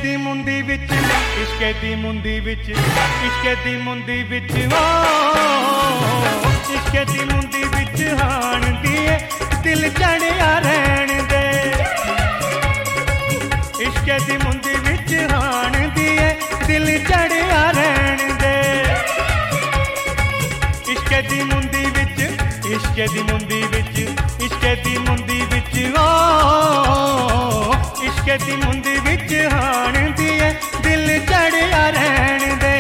दी मुंदी विच इश्के दी मुंदी विच इश्के दी मुंदी विच ओ इश्के दी मुंदी विच हाण दिए दिल चढ़िया रहन दे इश्के दी मुंदी विच हाण दिए दिल चढ़िया रहन दे इश्के दी मुंदी विच इश्के दी मुंदी विच इश्के दी मुंदी विच ओ इश्के दी मुंदी विच हाण दिए दिल चढ़िया रहन दे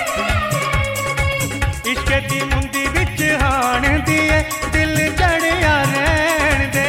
इश्के दी मुंदी विच हाण दिए दिल चढ़िया रहन दे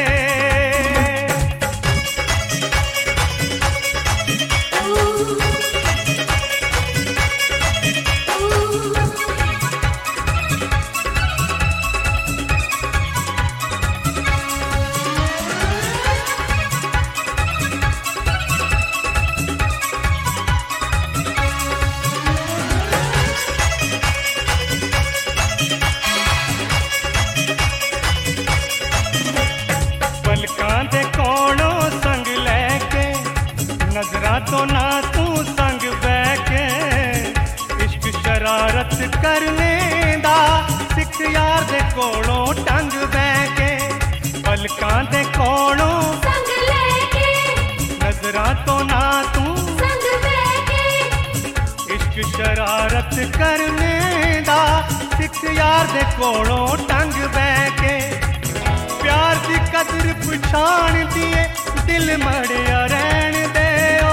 नजरा तो ना तू संग बह के इश्क शरारत करने दा सिख यार दे कोलों टंग बह के पलकां दे कोलों संग लेके नजरा तो ना तू संग बह के इश्क शरारत करने दा सिख यार दे कोलों टंग बह के प्यार दी कदर पछाण दिए दिल मड़िया रहन दे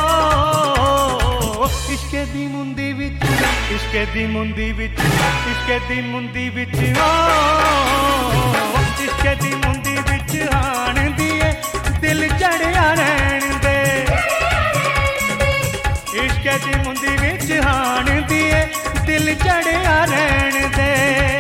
इश्के दी मुंदी विच इश्के दी मुंदी विच इश्के दी मुंदी विच ओ इश्के दी मुंदी विच हाण दिए दिल चढ़िया रहन दे इश्के दी मुंदी विच हाण दिए दिल चढ़िया रहन दे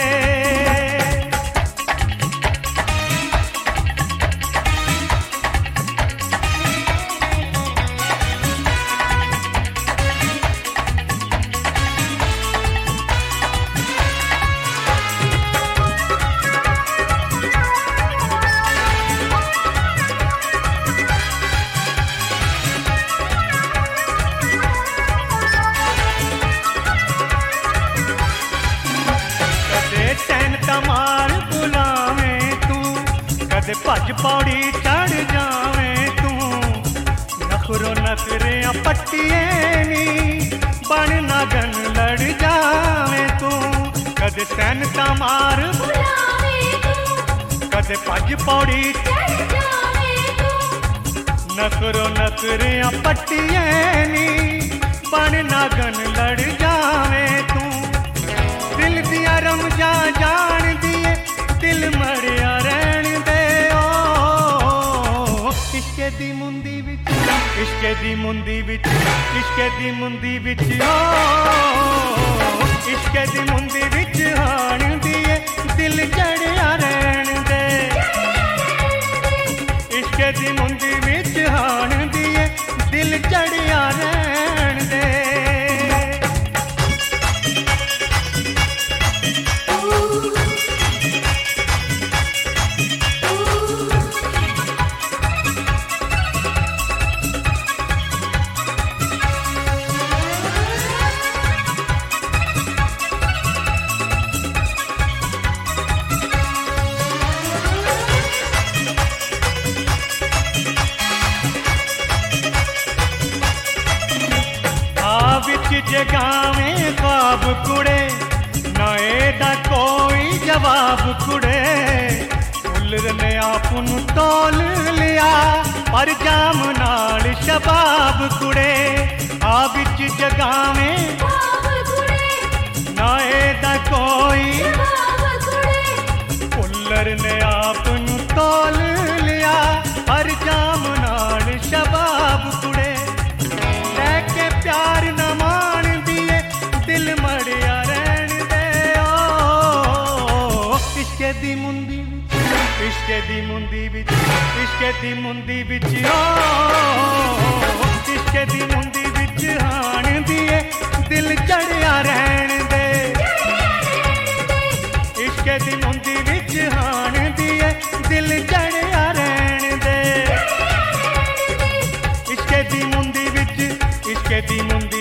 मार बुलावे तू कदे भज पौड़ी चढ़ जावे तू नखरो नखरियां पट्टिए नी बन नागन लड़ जावे तू कदे तैन मार बुलावे तू कदे भज पौड़ी चढ़ जावे तू नखरो नखरियां पट्टिए नी बन नागन लड़ जावे तू दिल दिया रमजा जान दिए दिल मड़िया रहन दे ओ इश्के दी मुंदी विच इश्के दी मुंदी विच इश्के दी मुंदी विच ओ इश्के दी मुंदी विच हाण दिए दिल चढ़िया रहन दे इश्के दी मुंदी विच हाण दिए दिल चढ़िया रहन दे जगावे ख्वाब कुड़े ना एदा कोई जवाब कुड़े फुल्लर ने आपन तोल लिया पर जाम नाल शबाब कुड़े आ बिच जगावे ख्वाब कुड़े ना एदा कोई जवाब कुड़े फुल्लर ने आपन तोल लिया पर जाम नाल शबाब कुड़े लेके प्यार न दिल मड़िया रहन दे ओ इश्के दी मुंदी विच इश्के दी मुंदी विच इश्के दी मुंदी विच ओ इश्के दी मुंदी विच हाण दिए दिल चढ़िया रहन दे इश्के दी मुंदी विच हाण दिए दिल चढ़िया रहन दे इश्के दी मुंदी विच झुमके दी मुंदी